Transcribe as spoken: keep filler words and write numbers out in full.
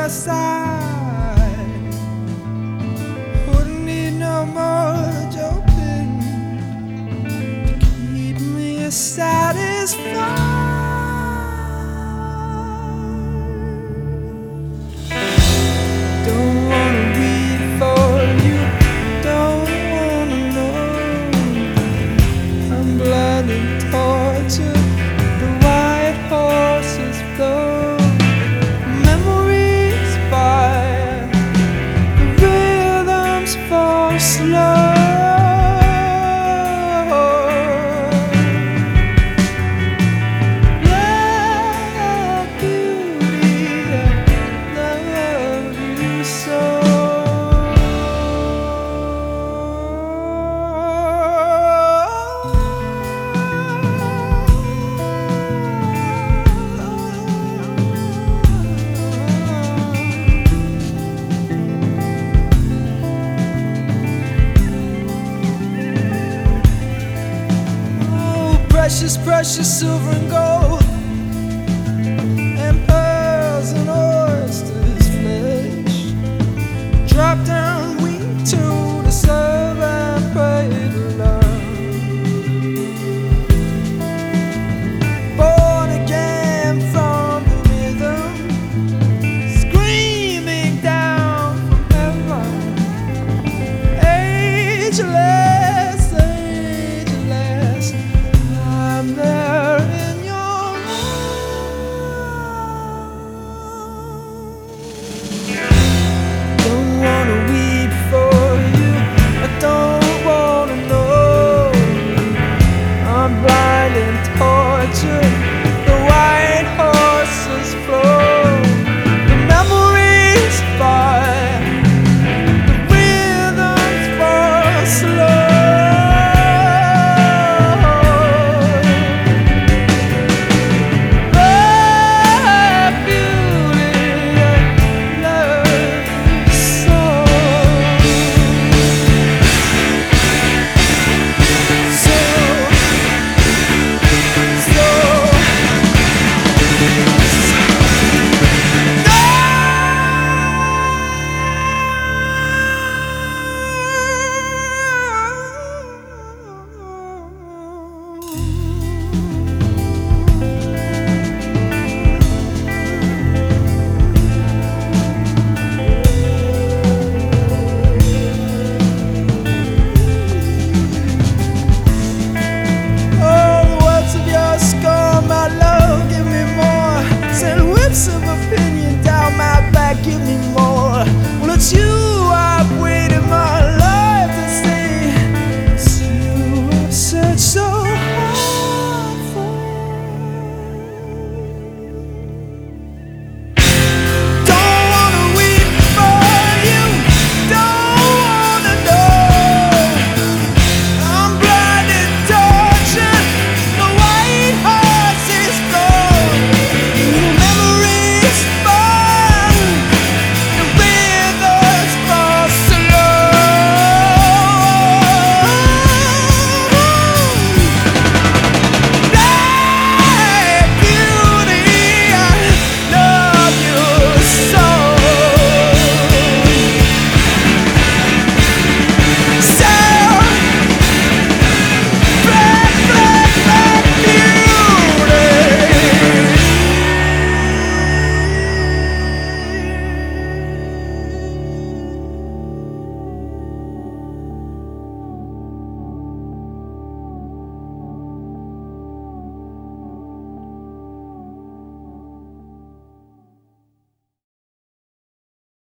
my side. Wouldn't need no more joking to keep me satisfied. Don't wanna read for you, don't wanna know. I'm blind and tortured, the white horses blow. Memories fire, the rhythms fall slow. Love, beauty, I love you so. Precious, precious silver and gold, and pearls and oysters flesh. Drop down weak to the serve and pray to love. Born again from the rhythm, screaming down from heaven. Ageless.